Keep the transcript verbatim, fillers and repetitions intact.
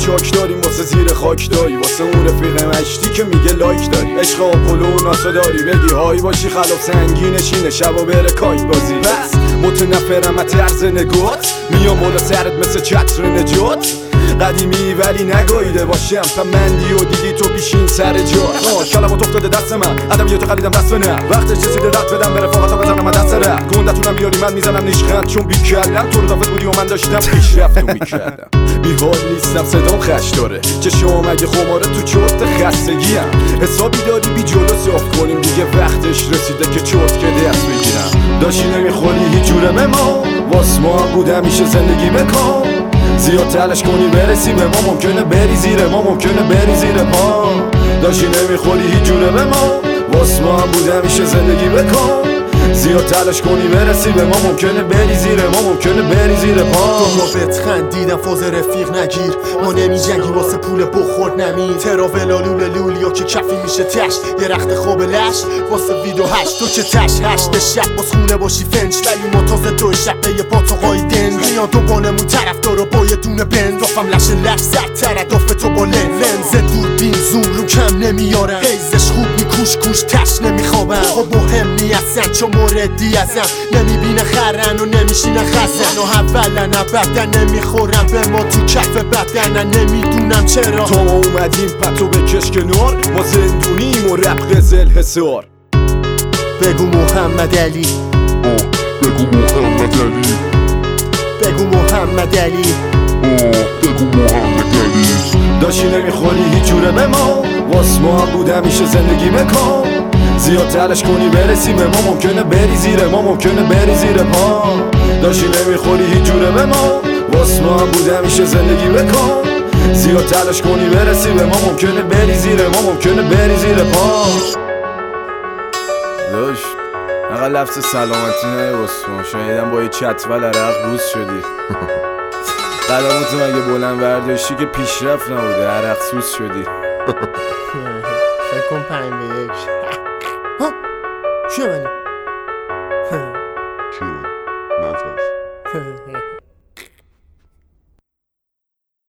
چاک داریم واسه زیر خاک داری، واسه اون رفیق مشتی که میگه لایک داری. عشق آپولو و ناسا داری، بگی های باشی خلاف سنگی نشینه شب و بره کایت بازی. بس متنفرم از طرز نگات، میام بالا سرت مثل چتر نجات. قدیمی ولی نگاییده باشم تا مندی و دیدی تو پیشین سر جا. کلمات افتاده دست من، ادبیاتو خریدم دست نه، وقتش رسیده رد بدم به رفاقتا بزنم دست رد. گندتونم بیاری من میزنم نیشخند چون بی کردم. تو رو دافت بودی و من داشتم پیشرفتو میکردم. بی حال نیستم صدام خش داره، چشام اگه خماره تو چرت خستگیم. حسابی داری بی جلو صاف کنیم دیگه، وقتش رسیده که چرت که دست بگیرم. داشتی نمیخوری هیچ جوره به ما، واس ما بوده میشه زندگی بکن. زیاد تلاش کنی برسی به ما، ممکنه بری زیر ما، ممکنه بری زیر پا. داشتی نمیخوری هیچ جوره به ما، واس ما هم بوده میشه زندگی بکن. زیاد تلاش کنی برسی به ما، ممکنه بری زیر ما، ممکنه بری زیر پا. تو بهت خندیدم فاز رفیق نگیر، ما نمی جنگی واسه پول بخورد نمی. تراولا لوله لولیا که کفی میشه تش، یه رخت خواب لش واسه ویدو هشت. تو که تش هشت شب باز خونه باشی فنج، ولی ما تازه دو شب به یه پاتو قایدن. میان دوبانمون طرف دارو با یه دونه بند، دافم لش لش سرتر داف تو با لنز دوربین زوم رو کم نمیارم. حیزش خوب میکوش کوش تش نمیخوابم. خب مهم نیستن چون موردی ازم، نمیبینه خرن و نمیشینه خزن. و اولا ابدا نمیخورم به ما تو کف بدن، نمیدونم چرا. تو ما اومدیم پتو بکش کنار، ما زندونیم و رب قزل حسار. بگو محمد علی، بگو محمد علی، بگو محمد علی، بگو محمد علی. داشتی نمیخوری هیچ جوره به ما، واس ما هم بوده میشه زندگی بکن. زیاد تلاش کنی برسی به ما، ممکنه بری زیر ما، ممکنه بری زیر پا. داشتی نمیخوری هیچ جوره به ما، واس ما هم بوده میشه زندگی بکن. زیاد تلاش کنی برسی به ما، ممکنه بری زیر ما، ممکنه بری زیر پا. داشت اقل لفظ سلامتی نه باسم، شنیدم با یه چتول عرق بوز شدی. قدماتو مگه بلند برداشتی که پیشرفت نبوده، عرق سوز شدی. فکر کن پنج به یک. ها چیه منی؟ چی من؟ نتاش